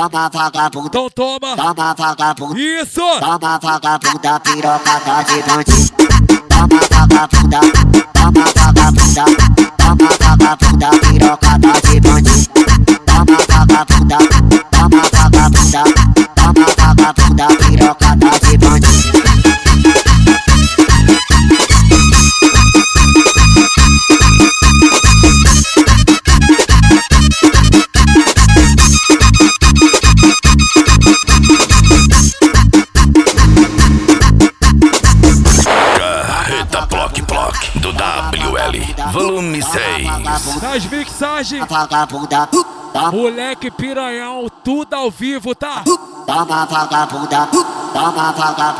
toma vagabunda, Então toma. toma vagabunda, Isso. toma vagabunda, piroca tá de bandido. Toma vagabunda, toma vagabunda, toma vagabunda, piroca tá de bandido. Toma vagabunda, toma vagabunda, toma vagabunda, piroca tá de bandido. Carreta Ploc Ploc do WL, volume 6. Nas mixagens, Vagabunda, moleque piranhão, tudo ao vivo, tá? toma vagabunda, toma vagabunda.